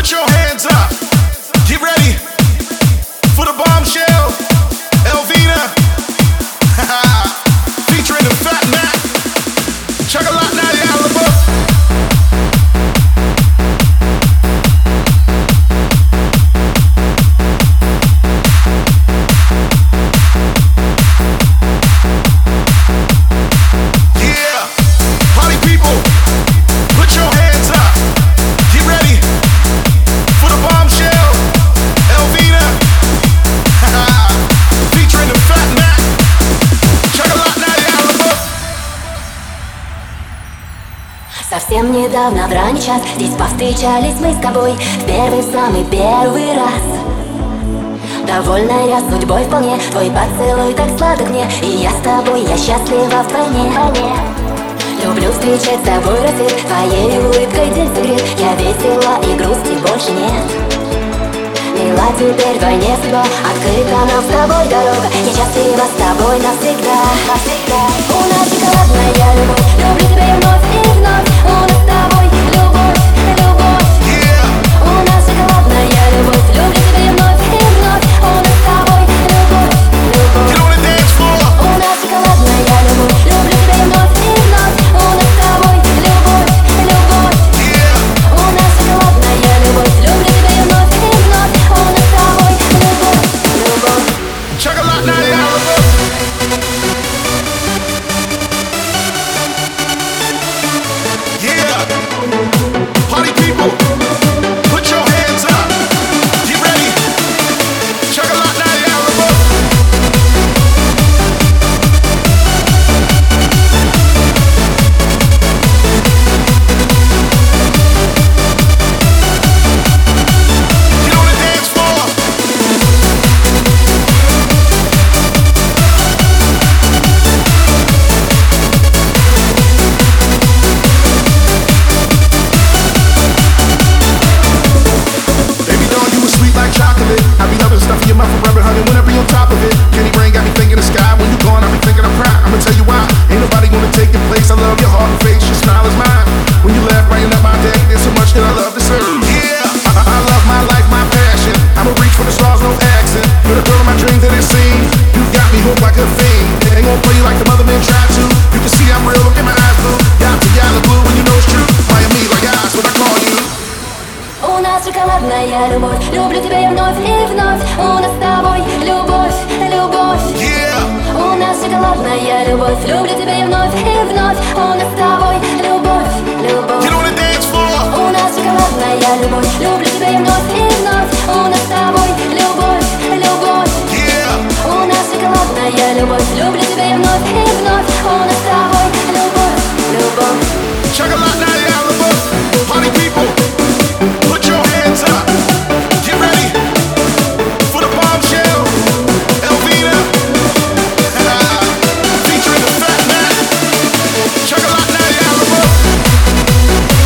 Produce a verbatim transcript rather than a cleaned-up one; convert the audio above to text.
Put your hands up. Get ready for the bombshell. Elvina. Featuring the Fat Mac. Chocolate Natty Alaba. Совсем недавно в ранний час здесь повстречались мы с тобой в первый, самый первый раз. Довольная судьбой вполне, твой поцелуй так сладок мне, и я с тобой, я счастлива вдвойне. Люблю встречать с тобой рассвет, твоей улыбкой день согрет. Я весела и грусти больше нет. Мила теперь вдвойне судьба, открыта нам с тобой дорога. Я счастлива с тобой навсегда, навсегда. У нас шоколадная любовь, люблю тебя и вновь и вновь. У нас с тобой любовь, любовь. yeah. У нас шоколадная любовь, люблю тебя и вновь и вновь. У нас с тобой любовь, любовь. У нас шоколадная любовь, люблю тебя и вновь и вновь. У нас с тобой любовь, любовь. yeah. У нас шоколадная любовь, люблю тебя и вновь и вновь. У нас с тобой любовь, любовь. Chocolate Natty Alaba. Party people, put your hands up. Get ready. Chocolate Natty Alaba. Get on the dance floor. Chocolate, I be loving stuff in your mouth forever, honey. When I be on top of it, candy rain got me thinking the sky. When you gone, I be thinking I'm crying. I'ma tell you why. Ain't nobody gonna take your place. I love your heart and face, your smile is mine. When you laugh, brighten up my day. There's so much that I love to serve. Yeah, I, I love my life, my passion. I'ma reach for the stars, no accent. You're the girl of my dreams that it seems. You got me hooked like a fiend. Ain't gonna play like the mother men try to. You can see I'm real, look in my eyes blue. Got to yellow blue when you know it's true. Miami like eyes when I call you. У нас шоколадная любовь, люблю тебя и вновь и вновь. У нас с тобой любовь, любовь. yeah. У нас шоколадная любовь, люблю тебя и вновь и вновь. У нас с тобой любовь, любовь. Get on the dance floor. У нас шоколадная любовь, люблю тебя и вновь и вновь. У нас с тобой любовь, любовь. yeah. У нас шоколадная любовь, люблю тебя и вновь и вновь. У нас